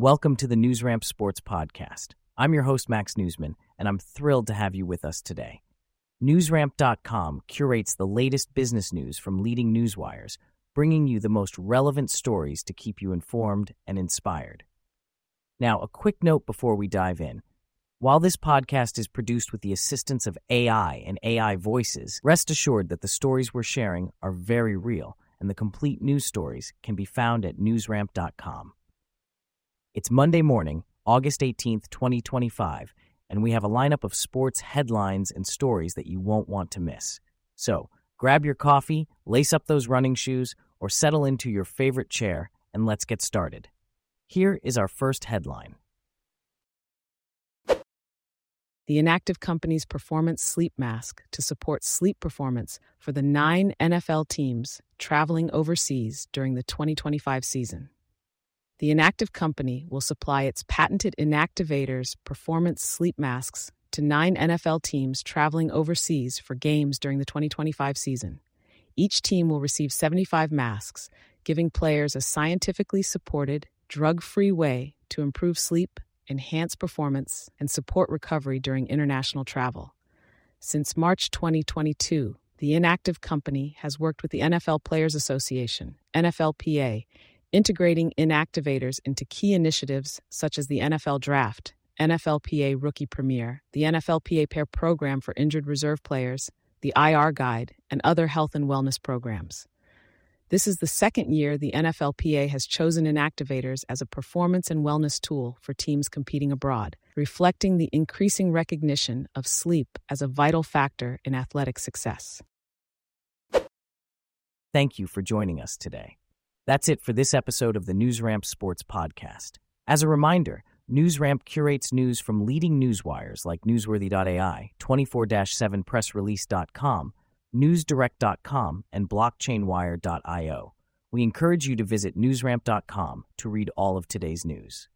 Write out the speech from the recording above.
Welcome to the NewsRamp Sports Podcast. I'm your host, Max Newsman, and I'm thrilled to have you with us today. NewsRamp.com curates the latest business news from leading newswires, bringing you the most relevant stories to keep you informed and inspired. Now, a quick note before we dive in. While this podcast is produced with the assistance of AI and AI voices, rest assured that the stories we're sharing are very real, and the complete news stories can be found at newsramp.com. It's Monday morning, August 18th, 2025, and we have a lineup of sports headlines and stories that you won't want to miss. So, grab your coffee, lace up those running shoes, or settle into your favorite chair, and let's get started. Here is our first headline. The Inactive Company's performance sleep mask to support sleep performance for the 9 NFL teams traveling overseas during the 2025 season. The Inactive Company will supply its patented Inactivators performance sleep masks to 9 NFL teams traveling overseas for games during the 2025 season. Each team will receive 75 masks, giving players a scientifically supported, drug-free way to improve sleep, enhance performance, and support recovery during international travel. Since March 2022, the Inactive Company has worked with the NFL Players Association, NFLPA, integrating Inactivators into key initiatives such as the NFL Draft, NFLPA Rookie Premier, the NFLPA Pair Program for Injured Reserve Players, the IR Guide, and other health and wellness programs. This is the second year the NFLPA has chosen Inactivators as a performance and wellness tool for teams competing abroad, reflecting the increasing recognition of sleep as a vital factor in athletic success. Thank you for joining us today. That's it for this episode of the NewsRamp Sports Podcast. As a reminder, NewsRamp curates news from leading newswires like Newsworthy.ai, 24/7pressrelease.com, NewsDirect.com, and BlockchainWire.io. We encourage you to visit NewsRamp.com to read all of today's news.